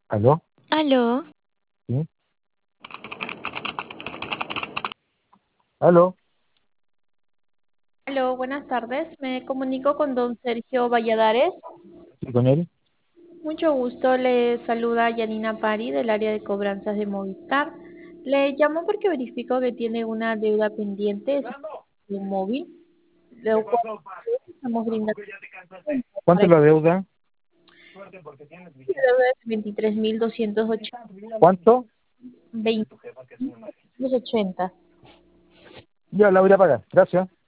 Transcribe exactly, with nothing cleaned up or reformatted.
¿Aló? Aló, ¿Sí? ¿Aló? Aló, buenas tardes. Me comunico con don Sergio Valladares. ¿Sí con él? Mucho gusto. Le saluda Yanina Pari del área de cobranzas de Movistar. Le llamo porque verifico que tiene una deuda pendiente de un móvil, de lo cual estamos brindando ¿Cuánto para es que la deuda? la deuda es veintitrés mil doscientos ¿Cuánto? ochenta. Ya la voy a pagar. Gracias.